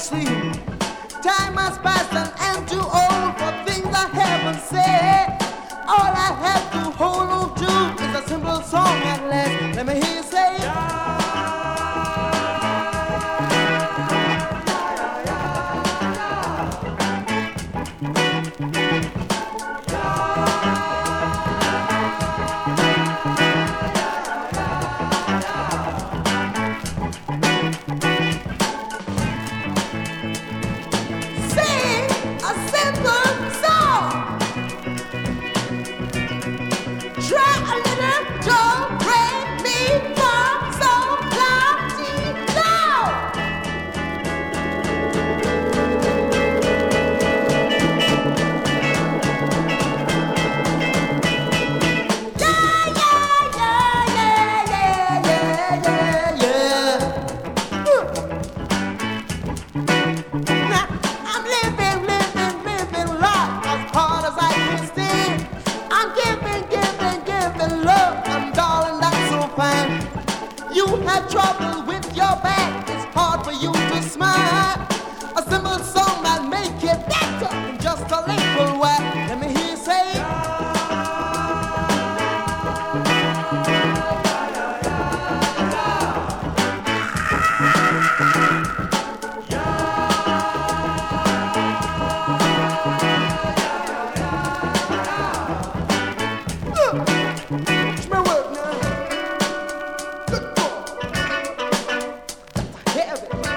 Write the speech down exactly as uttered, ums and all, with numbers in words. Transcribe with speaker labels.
Speaker 1: see. Time has passed and I'm too old for things I haven't said. All I have to hold on to is a simple song at last. Let me hear you say trouble with your back, it's hard for you to smile. A simple song might make it better in just a little while. Let me hear you say heavy.